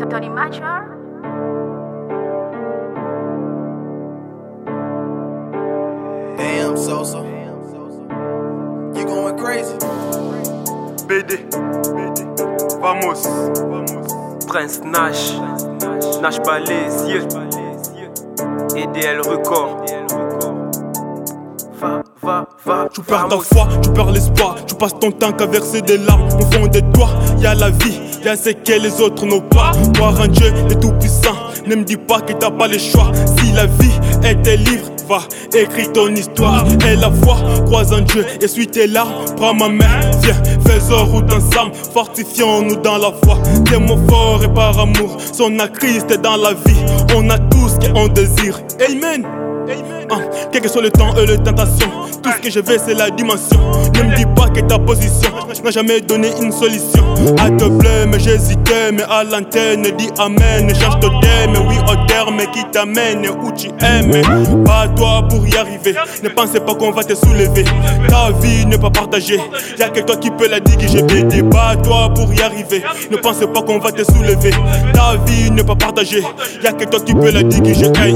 Tony Major. Damn, Sosa. You going crazy. BD. Vamos. Prince Nash. Nash Balez. EDL Record. Va. Tu perds ta foi, tu perds l'espoir. Tu passes ton temps qu'à verser des larmes au fond de toi. Y'a la vie, y'a ce que les autres n'ont pas. Voir un Dieu, le tout-puissant. Ne me dis pas que t'as pas le choix. Si la vie était libre, va, écris ton histoire. Et la foi, croise en Dieu et suis tes larmes. Prends ma main, viens, faisons route ensemble. Fortifions-nous dans la foi. Des mots forts et par amour. Son à Christ est dans la vie. On a tout ce qu'on désire. Amen. Quel que soit le temps et les tentations, tout ce que je veux c'est la dimension. Ne me dis pas que ta position n'a jamais donné une solution. À te plaire mais j'hésitais, mais à l'antenne dis amen. Change ton thème, oui au terme qui t'amène où tu aimes. Pas toi pour y arriver, ne pensez pas qu'on va te soulever. Ta vie n'est pas partagée, y'a que toi qui peux la dire que j'ai pété. Pas toi pour y arriver, ne pensez pas qu'on va te soulever. Ta vie n'est pas partagée, y'a que toi qui peux la dire que j'ai hey.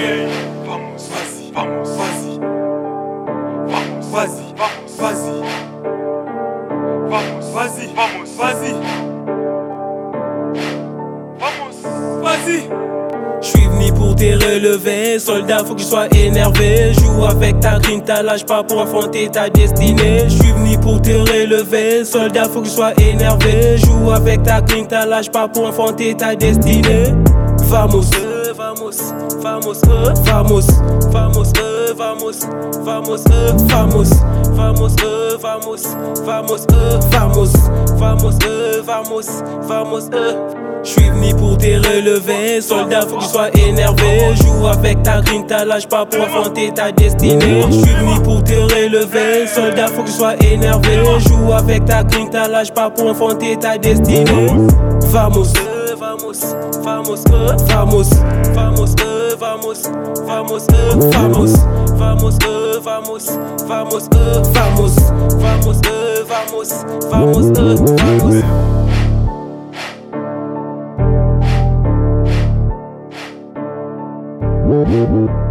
Vas-y. J'suis venu pour te relever, soldat faut que tu sois énervé. Joue avec ta green, ta lâche pas pour affronter ta destinée. J'suis venu pour te relever, soldat faut que tu sois énervé. Joue avec ta green, ta lâche pas pour affronter ta destinée. Vamos, vamos, vamos, vamos, vamos, vamos, vamos, vamos, vamos, vamos, vamos, vamos, vamos, vamos, vamos. J'suis venu pour te relever, soldat faut que tu sois énervé. Joue avec ta green, ta lâche pas pour affronter ta destinée. J'suis venu pour te relever, soldat faut que tu sois énervé. Joue avec ta green, ta lâche pas pour affronter ta destinée. Vamos, vamos, vamos, vamos, vamos, vamos, vamos, vamos, vamos, vamos, vamos, vamos, vamos, vamos, vamos. Woo-hoo-hoo.